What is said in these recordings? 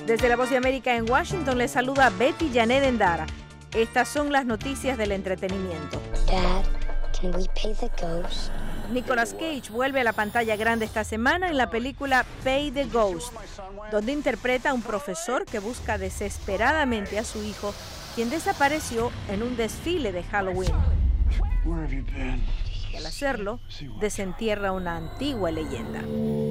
Desde La Voz de América en Washington les saluda Betty Janet Endara. Estas son las noticias del entretenimiento. Dad, can we pay the ghost? Nicolas Cage vuelve a la pantalla grande esta semana en la película Pay the Ghost, donde interpreta a un profesor que busca desesperadamente a su hijo, quien desapareció en un desfile de Halloween. Y al hacerlo, desentierra una antigua leyenda.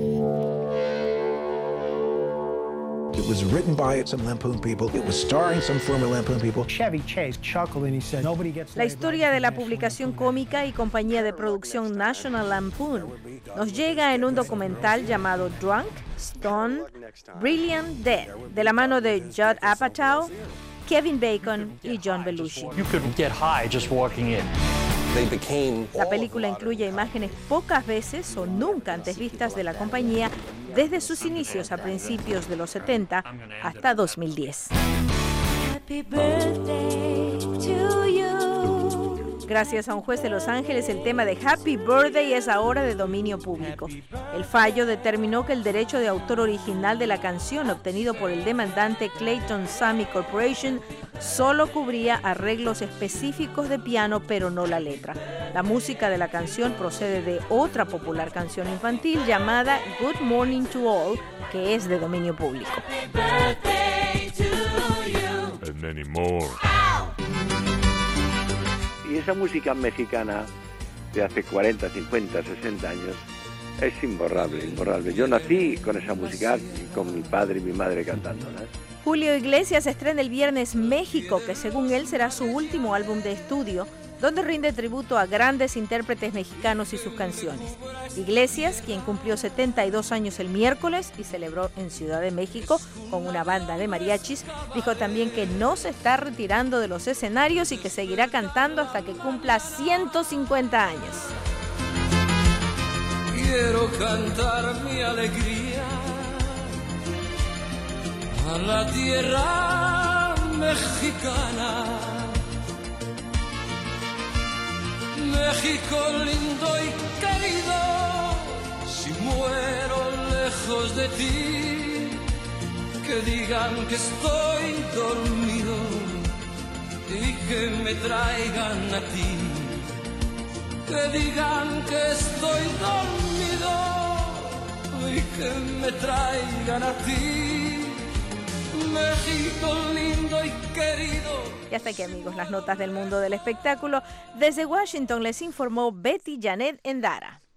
It was written by some Lampoon people. It was starring some former Lampoon people. Chevy Chase chuckled and he said, "Nobody gets." La historia de la publicación cómica y compañía de producción National Lampoon nos llega en un documental llamado Drunk, Stoned, Brilliant, Dead, de la mano de Judd Apatow, Kevin Bacon y John Belushi. You could get high just walking in. La película incluye imágenes pocas veces o nunca antes vistas de la compañía desde sus inicios a principios de los 70 hasta 2010. Happy birthday to you. Gracias a un juez de Los Ángeles, el tema de Happy Birthday es ahora de dominio público. El fallo determinó que el derecho de autor original de la canción, obtenido por el demandante Clayton Sammy Corporation, solo cubría arreglos específicos de piano, pero no la letra. La música de la canción procede de otra popular canción infantil llamada Good Morning to All, que es de dominio público. And many more. Y esa música mexicana de hace 40, 50, 60 años es imborrable, imborrable. Yo nací con esa música, con mi padre y mi madre cantándola. Julio Iglesias estrena el viernes México, que según él será su último álbum de estudio, donde rinde tributo a grandes intérpretes mexicanos y sus canciones. Iglesias, quien cumplió 72 años el miércoles y celebró en Ciudad de México con una banda de mariachis, dijo también que no se está retirando de los escenarios y que seguirá cantando hasta que cumpla 150 años. Quiero cantar mi alegría a la tierra mexicana. México lindo y querido, si muero lejos de ti, que digan que estoy dormido y que me traigan a ti, que digan que estoy dormido y que me traigan a ti, México lindo y querido. Y hasta aquí, amigos, las notas del mundo del espectáculo. Desde Washington les informó Betty Janet Endara.